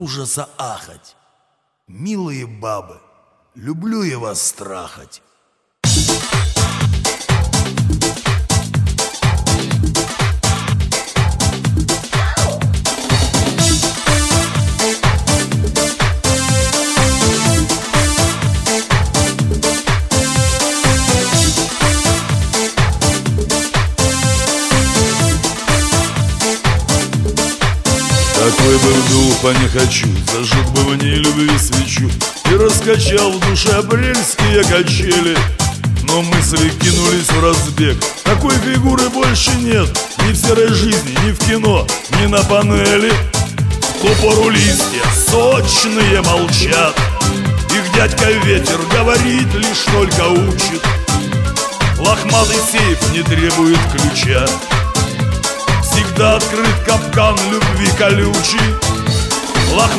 ужаса ахать. Милые бабы, люблю я вас страхать. Такой бы вдул, не хочу, зажег бы в ней любви свечу и раскачал в душе апрельские качели. Но мысли кинулись в разбег, такой фигуры больше нет ни в серой жизни, ни в кино, ни на панели. В ту пору листья сочные молчат, их дядька ветер говорить лишь только учит. Лохматый сейф не требует ключа, всегда открыт капкан любви колючий.